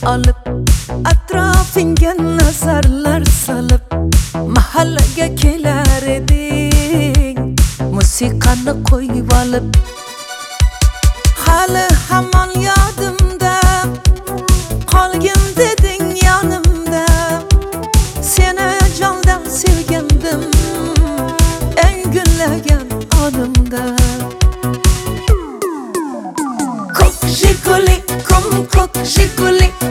olib atrofingga nazarlar solib mahallaga kelar eding musiqani qo'yib olib hali hamon yodimda qolgin deding yonimda seni jondan sevgandim eng gullagan onimda ko'k jiguli ko'k jiguli